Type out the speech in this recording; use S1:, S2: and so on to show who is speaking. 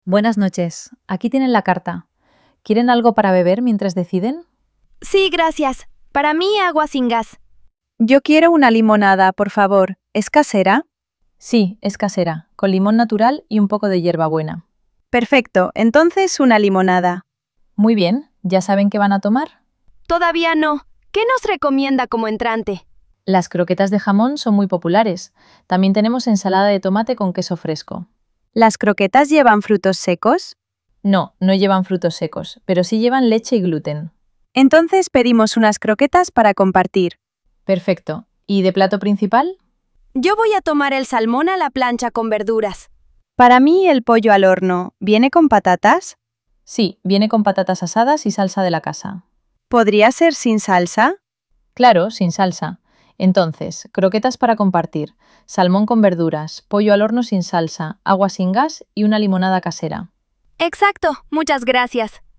S1: Buenas noches. Aquí tienen la carta. ¿Quieren algo para beber mientras deciden?
S2: Sí, gracias. Para mí, agua sin gas.
S3: Yo quiero una limonada, por favor. ¿Es casera?
S1: Sí, es casera, con limón natural y un poco de hierbabuena.
S3: Perfecto, entonces una limonada.
S1: Muy bien, ¿ya saben qué van a tomar?
S2: Todavía no. ¿Qué nos recomienda como entrante?
S1: Las croquetas de jamón son muy populares. También tenemos ensalada de tomate con queso fresco.
S3: ¿Las croquetas llevan frutos secos?
S1: No, no llevan frutos secos, pero sí llevan leche y gluten.
S3: Entonces pedimos unas croquetas para compartir.
S1: Perfecto. ¿Y de plato principal?
S2: Yo voy a tomar el salmón a la plancha con verduras.
S3: Para mí el pollo al horno, ¿viene con patatas?
S1: Sí, viene con patatas asadas y salsa de la casa.
S3: ¿Podría ser sin salsa?
S1: Claro, sin salsa. Entonces, croquetas para compartir, salmón con verduras, pollo al horno sin salsa, agua sin gas y una limonada casera.
S2: Exacto, muchas gracias.